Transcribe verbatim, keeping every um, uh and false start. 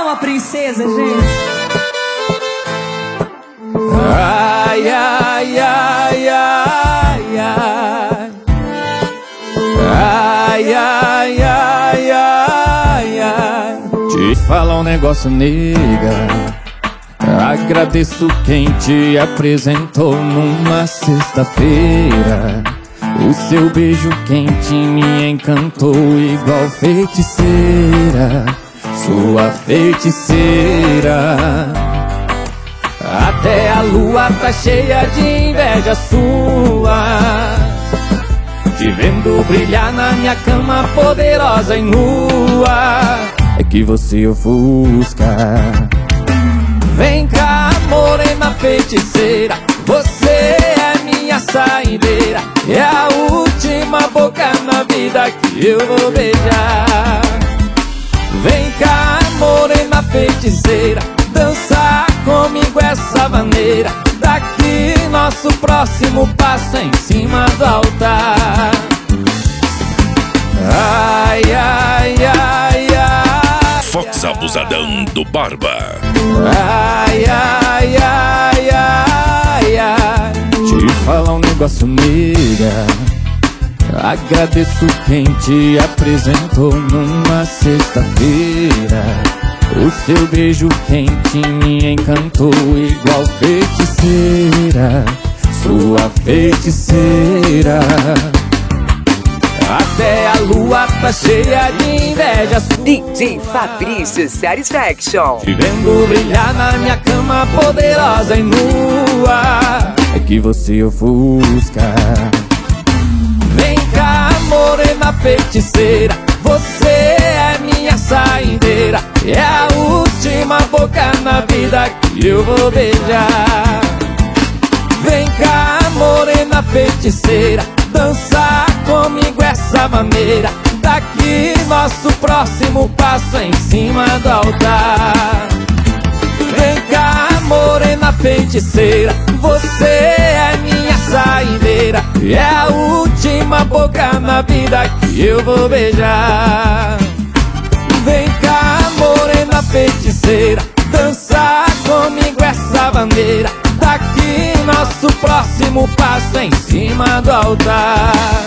uma princesa, gente. Ai, ai, ai, ai, ai. Ai, ai, ai, ai, ai. Te falar um negócio, nega. Agradeço quem te apresentou numa sexta-feira. O seu beijo quente me encantou igual feiticeira, sua feiticeira. Até a lua tá cheia de inveja sua, te vendo brilhar na minha cama poderosa e nua. É que você ofusca. Vem cá, morena feiticeira, você é minha saideira. É a última boca na vida que eu vou beijar. Vem cá, morena feiticeira, dançar comigo essa maneira. Daqui nosso próximo passo é em cima do altar. Ai, ai, ai, ai. Fox Abusadão do Barba. Ai, ai, ai, ai, ai. Te falar um negócio, nega. Agradeço quem te apresentou numa sexta-feira. O seu beijo quente me encantou igual feiticeira, sua feiticeira. Até a lua tá cheia de inveja sua. D J Fabrício Satisfaction. Te vendo brilhar na minha cama poderosa e nua. É que você ofusca. Vem cá, morena feiticeira, você é minha saideira. É a última boca na vida que eu vou beijar. Vem cá, morena feiticeira, dançar comigo essa maneira. Daqui nosso próximo passo é em cima do altar. Vem cá, morena feiticeira, você é minha saideira. É a última boca na vida que eu vou beijar. Vem cá, morena feiticeira, dançar comigo essa bandeira. Daqui nosso próximo passo é em cima do altar.